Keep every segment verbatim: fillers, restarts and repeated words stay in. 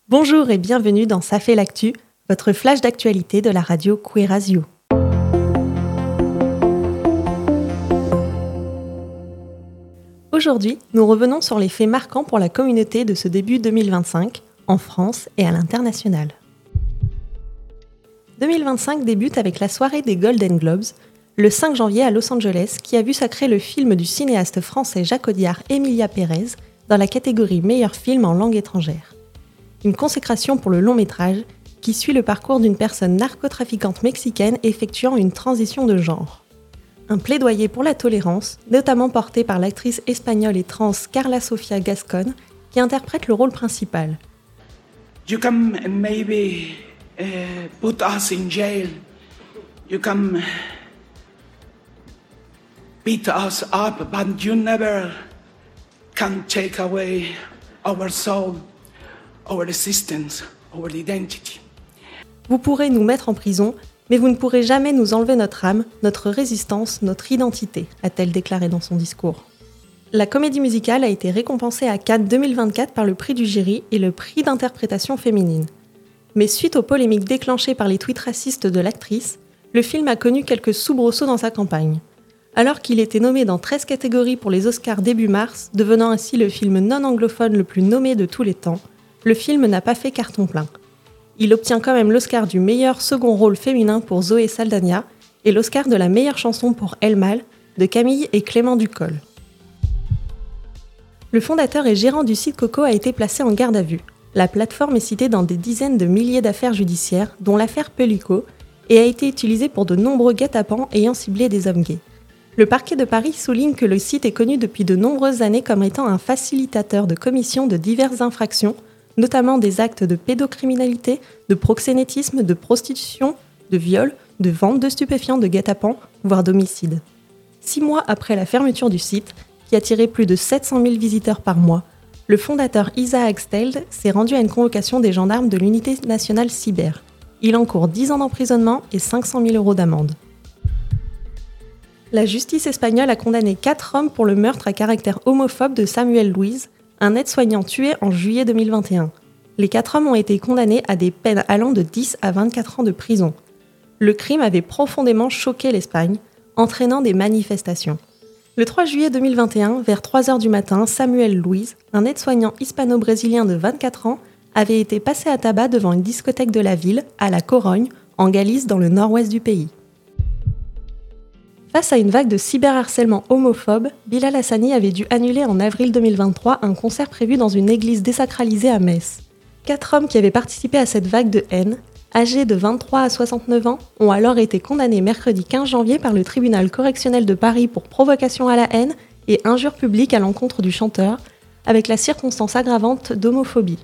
Bonjour et bienvenue dans Ça fait l'actu, votre flash d'actualité de la radio Queer as You. Aujourd'hui, nous revenons sur les faits marquants pour la communauté de ce début deux mille vingt-cinq, en France et à l'international. deux mille vingt-cinq débute avec la soirée des Golden Globes, le cinq janvier à Los Angeles, qui a vu sacrer le film du cinéaste français Jacques Audiard Emilia Pérez dans la catégorie meilleur film en langue étrangère. Une consécration pour le long métrage qui suit le parcours d'une personne narcotrafiquante mexicaine effectuant une transition de genre. Un plaidoyer pour la tolérance, notamment porté par l'actrice espagnole et trans Carla Sofia Gascon, qui interprète le rôle principal. You come and maybe uh, put us in jail. You come beat us up, but you never can take away our soul, our existence, our identity. Vous pourrez nous mettre en prison, mais vous ne pourrez jamais nous enlever notre âme, notre résistance, notre identité, a-t-elle déclaré dans son discours. La comédie musicale a été récompensée à Cannes deux mille vingt-quatre par le prix du jury et le prix d'interprétation féminine. Mais suite aux polémiques déclenchées par les tweets racistes de l'actrice, le film a connu quelques soubresauts dans sa campagne. Alors qu'il était nommé dans treize catégories pour les Oscars début mars, devenant ainsi le film non anglophone le plus nommé de tous les temps, le film n'a pas fait carton plein. Il obtient quand même l'Oscar du meilleur second rôle féminin pour Zoé Saldana et l'Oscar de la meilleure chanson pour El Mal de Camille et Clément Ducol. Le fondateur et gérant du site Coco a été placé en garde à vue. La plateforme est citée dans des dizaines de milliers d'affaires judiciaires, dont l'affaire Pellico, et a été utilisée pour de nombreux guet-apens ayant ciblé des hommes gays. Le parquet de Paris souligne que le site est connu depuis de nombreuses années comme étant un facilitateur de commission de diverses infractions, notamment des actes de pédocriminalité, de proxénétisme, de prostitution, de viol, de vente de stupéfiants, de guet-apens, voire d'homicide. Six mois après la fermeture du site, qui attirait plus de sept cent mille visiteurs par mois, le fondateur Isaac Steld s'est rendu à une convocation des gendarmes de l'unité nationale cyber. Il encourt dix ans d'emprisonnement et cinq cent mille euros d'amende. La justice espagnole a condamné quatre hommes pour le meurtre à caractère homophobe de Samuel Luis, un aide-soignant tué en juillet deux mille vingt et un. Les quatre hommes ont été condamnés à des peines allant de dix à vingt-quatre ans de prison. Le crime avait profondément choqué l'Espagne, entraînant des manifestations. Le trois juillet deux mille vingt et un, vers trois heures du matin, Samuel Luis, un aide-soignant hispano-brésilien de vingt-quatre ans, avait été passé à tabac devant une discothèque de la ville, à La Corogne, en Galice, dans le nord-ouest du pays. Face à une vague de cyberharcèlement homophobe, Bilal Hassani avait dû annuler en avril deux mille vingt-trois un concert prévu dans une église désacralisée à Metz. Quatre hommes qui avaient participé à cette vague de haine, âgés de vingt-trois à soixante-neuf ans, ont alors été condamnés mercredi quinze janvier par le tribunal correctionnel de Paris pour provocation à la haine et injure publique à l'encontre du chanteur, avec la circonstance aggravante d'homophobie.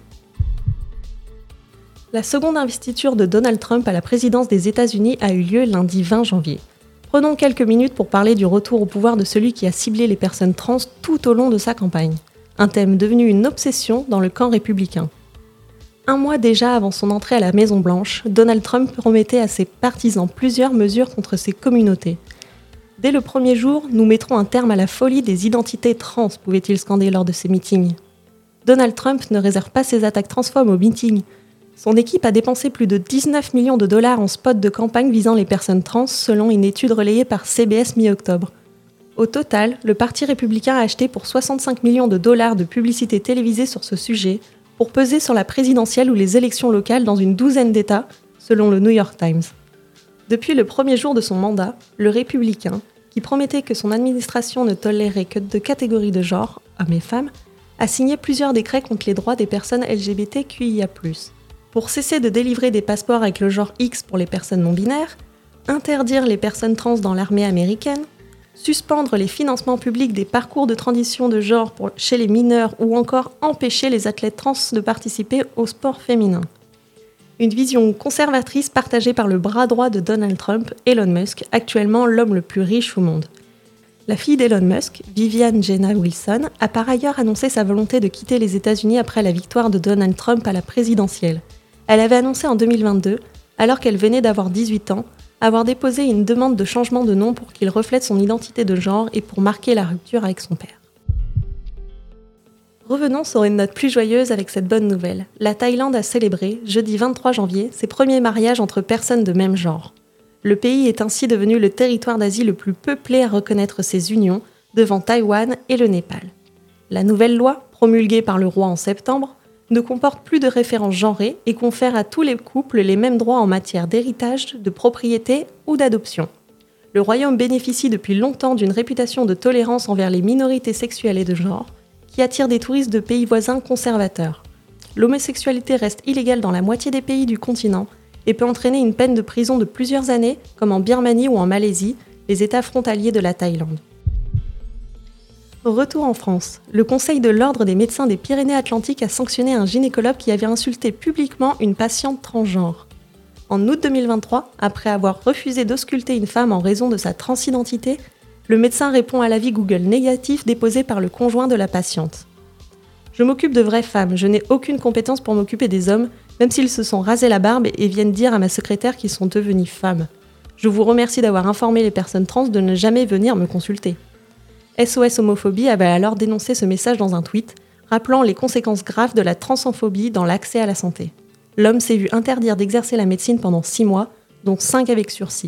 La seconde investiture de Donald Trump à la présidence des États-Unis a eu lieu lundi vingt janvier. Prenons quelques minutes pour parler du retour au pouvoir de celui qui a ciblé les personnes trans tout au long de sa campagne. Un thème devenu une obsession dans le camp républicain. Un mois déjà avant son entrée à la Maison-Blanche, Donald Trump promettait à ses partisans plusieurs mesures contre ces communautés. Dès le premier jour, nous mettrons un terme à la folie des identités trans, pouvait-il scander lors de ses meetings. Donald Trump ne réserve pas ses attaques transphobes aux meetings. Son équipe a dépensé plus de dix-neuf millions de dollars en spots de campagne visant les personnes trans, selon une étude relayée par C B S mi-octobre. Au total, le Parti républicain a acheté pour soixante-cinq millions de dollars de publicité télévisée sur ce sujet, pour peser sur la présidentielle ou les élections locales dans une douzaine d'États, selon le New York Times. Depuis le premier jour de son mandat, le républicain, qui promettait que son administration ne tolérerait que deux catégories de genre, hommes et femmes, a signé plusieurs décrets contre les droits des personnes L G B T Q I A plus. Pour cesser de délivrer des passeports avec le genre X pour les personnes non-binaires, interdire les personnes trans dans l'armée américaine, suspendre les financements publics des parcours de transition de genre pour, chez les mineurs ou encore empêcher les athlètes trans de participer au sport féminin. Une vision conservatrice partagée par le bras droit de Donald Trump, Elon Musk, actuellement l'homme le plus riche au monde. La fille d'Elon Musk, Vivian Jenna Wilson, a par ailleurs annoncé sa volonté de quitter les États-Unis après la victoire de Donald Trump à la présidentielle. Elle avait annoncé en deux mille vingt-deux, alors qu'elle venait d'avoir dix-huit ans, avoir déposé une demande de changement de nom pour qu'il reflète son identité de genre et pour marquer la rupture avec son père. Revenons sur une note plus joyeuse avec cette bonne nouvelle. La Thaïlande a célébré, jeudi vingt-trois janvier, ses premiers mariages entre personnes de même genre. Le pays est ainsi devenu le territoire d'Asie le plus peuplé à reconnaître ces unions, devant Taïwan et le Népal. La nouvelle loi, promulguée par le roi en septembre, ne comporte plus de références genrées et confère à tous les couples les mêmes droits en matière d'héritage, de propriété ou d'adoption. Le royaume bénéficie depuis longtemps d'une réputation de tolérance envers les minorités sexuelles et de genre, qui attire des touristes de pays voisins conservateurs. L'homosexualité reste illégale dans la moitié des pays du continent et peut entraîner une peine de prison de plusieurs années, comme en Birmanie ou en Malaisie, les États frontaliers de la Thaïlande. Retour en France, le Conseil de l'Ordre des médecins des Pyrénées-Atlantiques a sanctionné un gynécologue qui avait insulté publiquement une patiente transgenre. En août deux mille vingt-trois, après avoir refusé d'ausculter une femme en raison de sa transidentité, le médecin répond à l'avis Google négatif déposé par le conjoint de la patiente. « Je m'occupe de vraies femmes, je n'ai aucune compétence pour m'occuper des hommes, même s'ils se sont rasés la barbe et viennent dire à ma secrétaire qu'ils sont devenus femmes. Je vous remercie d'avoir informé les personnes trans de ne jamais venir me consulter. » S O S Homophobie avait alors dénoncé ce message dans un tweet, rappelant les conséquences graves de la transphobie dans l'accès à la santé. L'homme s'est vu interdire d'exercer la médecine pendant six mois, dont cinq avec sursis.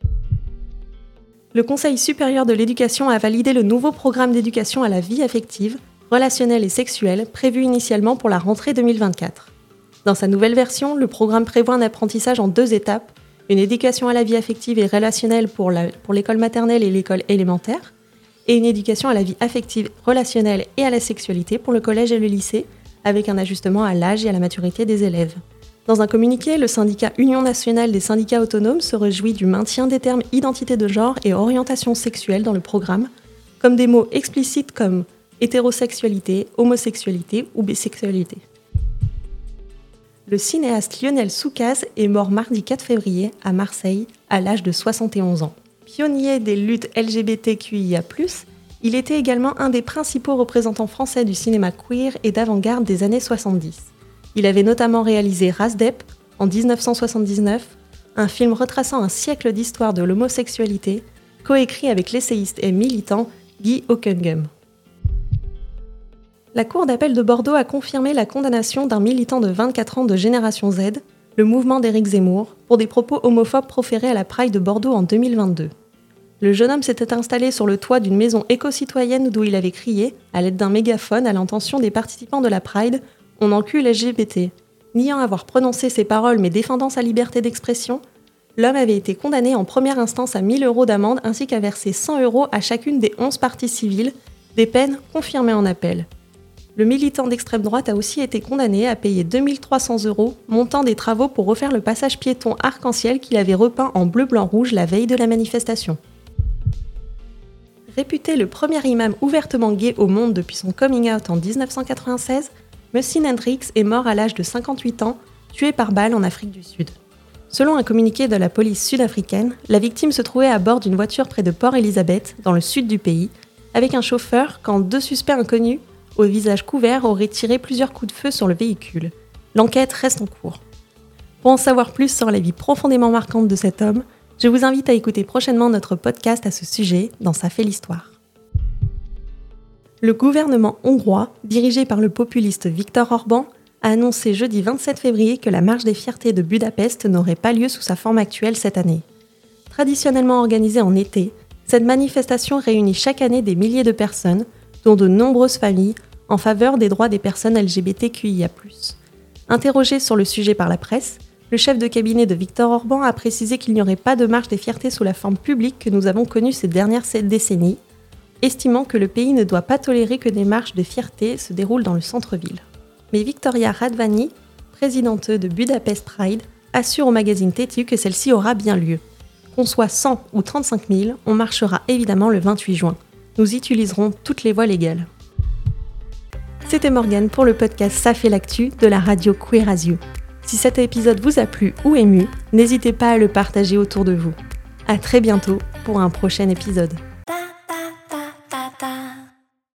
Le Conseil supérieur de l'éducation a validé le nouveau programme d'éducation à la vie affective, relationnelle et sexuelle prévu initialement pour la rentrée deux mille vingt-quatre. Dans sa nouvelle version, le programme prévoit un apprentissage en deux étapes, une éducation à la vie affective et relationnelle pour, la, pour l'école maternelle et l'école élémentaire, et une éducation à la vie affective, relationnelle et à la sexualité pour le collège et le lycée, avec un ajustement à l'âge et à la maturité des élèves. Dans un communiqué, le syndicat Union nationale des syndicats autonomes se réjouit du maintien des termes identité de genre et orientation sexuelle dans le programme, comme des mots explicites comme hétérosexualité, homosexualité ou bisexualité. Le cinéaste Lionel Soucaz est mort mardi quatre février à Marseille à l'âge de soixante et onze ans. Pionnier des luttes L G B T Q I A plus, il était également un des principaux représentants français du cinéma queer et d'avant-garde des années soixante-dix. Il avait notamment réalisé Rasdep en dix-neuf cent soixante-dix-neuf, un film retraçant un siècle d'histoire de l'homosexualité, coécrit avec l'essayiste et militant Guy Hockenheim. La Cour d'appel de Bordeaux a confirmé la condamnation d'un militant de vingt-quatre ans de Génération Z, le mouvement d'Éric Zemmour, pour des propos homophobes proférés à la Pride de Bordeaux en deux mille vingt-deux. Le jeune homme s'était installé sur le toit d'une maison éco-citoyenne d'où il avait crié, à l'aide d'un mégaphone à l'intention des participants de la Pride, « On encule L G B T ». Niant avoir prononcé ces paroles mais défendant sa liberté d'expression, l'homme avait été condamné en première instance à mille euros d'amende ainsi qu'à verser cent euros à chacune des onze parties civiles, des peines confirmées en appel. Le militant d'extrême droite a aussi été condamné à payer deux mille trois cents euros, montant des travaux pour refaire le passage piéton arc-en-ciel qu'il avait repeint en bleu-blanc-rouge la veille de la manifestation. Réputé le premier imam ouvertement gay au monde depuis son coming out en dix-neuf cent quatre-vingt-seize, Muhsin Hendrix est mort à l'âge de cinquante-huit ans, tué par balle en Afrique du Sud. Selon un communiqué de la police sud-africaine, la victime se trouvait à bord d'une voiture près de Port Elizabeth, dans le sud du pays, avec un chauffeur quand deux suspects inconnus, au visage couvert, auraient tiré plusieurs coups de feu sur le véhicule. L'enquête reste en cours. Pour en savoir plus sur la vie profondément marquante de cet homme, je vous invite à écouter prochainement notre podcast à ce sujet dans Ça fait l'histoire. Le gouvernement hongrois, dirigé par le populiste Viktor Orban, a annoncé jeudi vingt-sept février que la Marche des Fiertés de Budapest n'aurait pas lieu sous sa forme actuelle cette année. Traditionnellement organisée en été, cette manifestation réunit chaque année des milliers de personnes, dont de nombreuses familles, en faveur des droits des personnes L G B T Q I A plus. Interrogé sur le sujet par la presse, le chef de cabinet de Viktor Orban a précisé qu'il n'y aurait pas de marche des fiertés sous la forme publique que nous avons connue ces dernières décennies, estimant que le pays ne doit pas tolérer que des marches de fierté se déroulent dans le centre-ville. Mais Victoria Radvani, présidente de Budapest Pride, assure au magazine Tétu que celle-ci aura bien lieu. Qu'on soit cent ou trente-cinq mille, on marchera évidemment le vingt-huit juin. Nous utiliserons toutes les voies légales. C'était Morgane pour le podcast Ça fait l'actu de la radio Queer as You. Si cet épisode vous a plu ou ému, n'hésitez pas à le partager autour de vous. À très bientôt pour un prochain épisode.